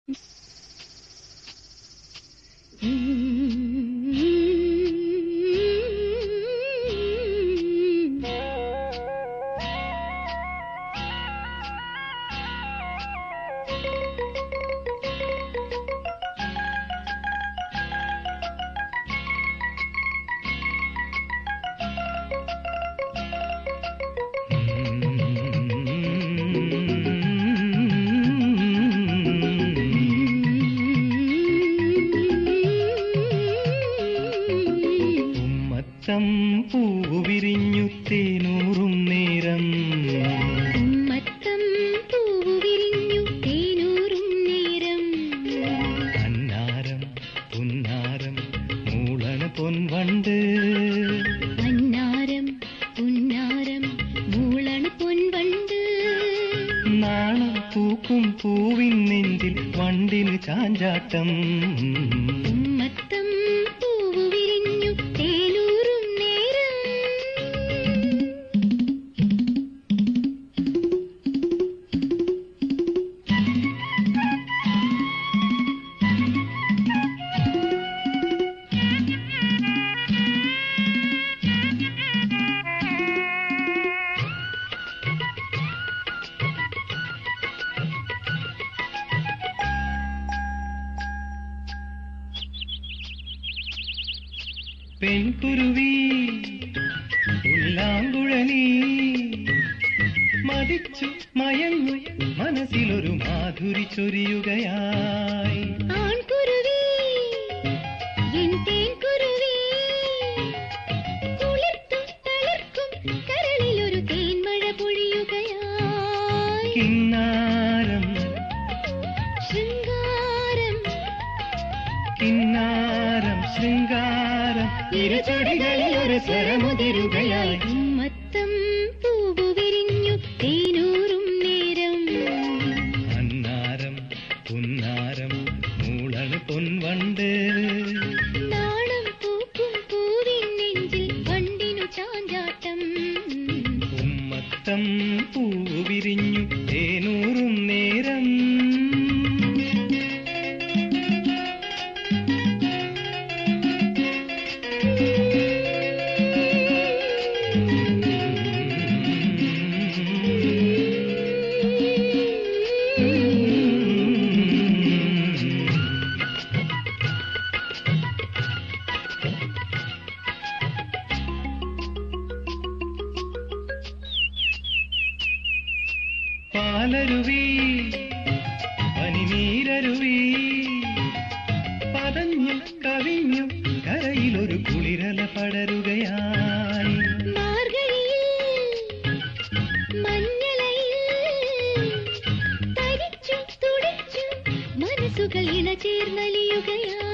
പൂവിരിഞ്ഞു തേനൂറും നേരം മത്തം പൂവിരിഞ്ഞു തേനൂറും നേരം അന്നാരം പുന്നാരം മൂളണ പൊൻവണ്ട് അന്നാരം പുന്നാരം മൂളണ പൊൻവണ്ട് നാണം പൂക്കും പൂവിൻ നെഞ്ചിൽ വണ്ടിന് ചാഞ്ചാട്ടം മത്തം പൂവിരിഞ്ഞു തേനൂറും നേരം പെൺകുരുവി ഉല്ലാങ്കുഴലി മതിച്ചു മയങ്ങു മനസ്സിലൊരു മാധുരി ചൊരിയുകയായി ആൺകുരുവി എൻ തേൻകുരുവി കുളിർത്തും തളിർക്കും കരളിലൊരു തേൻമഴ പൊഴിയുകയായി കിന്നാരം ശൃംഗാരം കിന്നാരം ശൃംഗാരം ഇരുചൊടികളിൽ ഒരു സ്വരമുതിരുകയായി മത്തം പൂവ് വിരിഞ്ഞു തേനൂറും നേരം അന്നാരം പുന്നാരം മൂളണ പൊൻവണ്ട് നാണം പൂക്കും പൂവിൻ നെഞ്ചിൽ വണ്ടിനു ചാഞ്ചാട്ടം ഉമ്മത്തം പൂവ് വിരിഞ്ഞു തേനൂറും നേരം പാലരുവി പനിനീരരുവി പതഞ്ഞു കവിഞ്ഞു കരയിലൊരു കുളിരല പടരുകയായി മാർഗഴിയിൽ മഞ്ഞളയിൽ തരിച്ചു തുടിച്ചു മനസ്സുകൾ ഇണചേർന്നലിയുകയായി